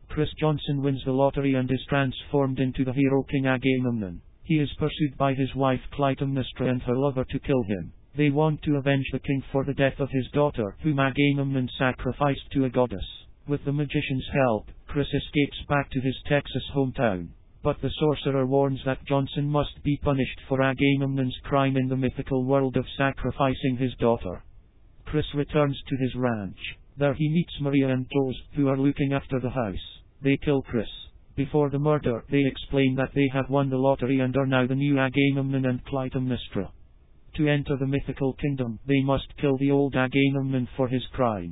Chris Johnson wins the lottery and is transformed into the hero King Agamemnon. He is pursued by his wife Clytemnestra and her lover to kill him. They want to avenge the king for the death of his daughter, whom Agamemnon sacrificed to a goddess. With the magician's help, Chris escapes back to his Texas hometown. But the sorcerer warns that Johnson must be punished for Agamemnon's crime in the mythical world of sacrificing his daughter. Chris returns to his ranch. There he meets Maria and Rose, who are looking after the house. They kill Chris. Before the murder, they explain that they have won the lottery and are now the new Agamemnon and Clytemnestra. To enter the mythical kingdom, they must kill the old Agamemnon for his crime.